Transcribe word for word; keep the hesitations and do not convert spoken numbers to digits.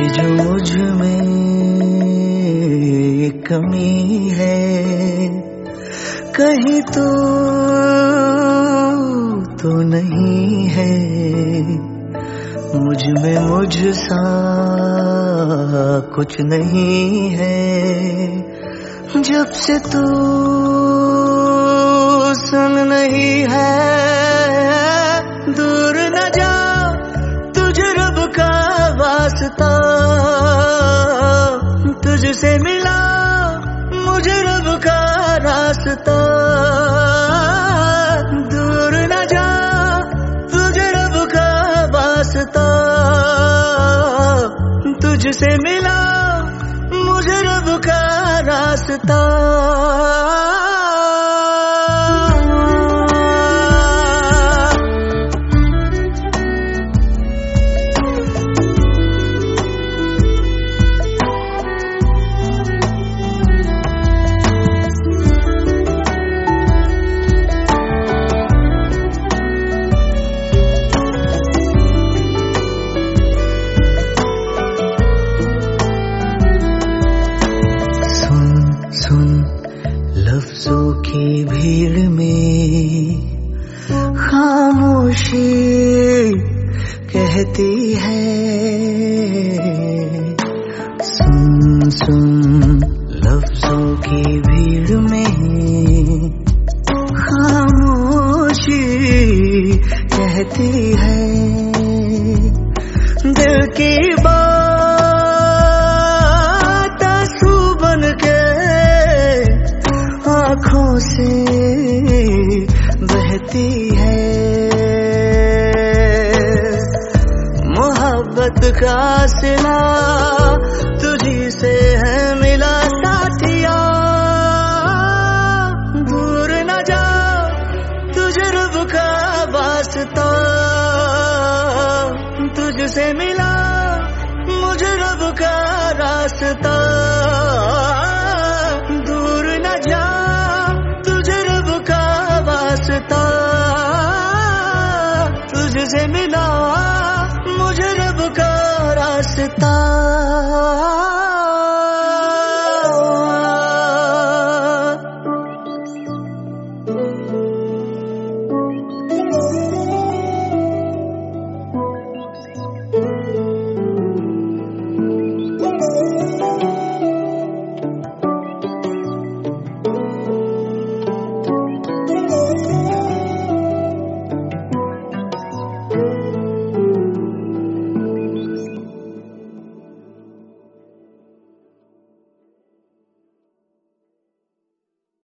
जो मुझ में कमी है, कहीं तो तो नहीं है। मुझ में मुझ सा कुछ नहीं है। जब से तू संग नहीं है, दूर न जा तुझे रब का वास्ता। तुझसे मिला मुझे रब का रास्ता। दूर न जा तुझे रब का वास्ता। तुझसे मिला मुझे रब का रास्ता। लफ्जों की भीड़ में खामोशी कहती है। सुन सुन लफ्जों की भीड़ में खामोशी कहती है। दिल की बात आंसू बन के आँखों से बहती है। मोहब्बत का सिला तुझी से है मिला साथिया। दूर न जा तुझे रब का वास्ता। तुझसे मिला मुझे रब का रास्ता। दूर न जा तुझे रब का वास्ता। तुझसे मिला मुझे रब का रास्ता।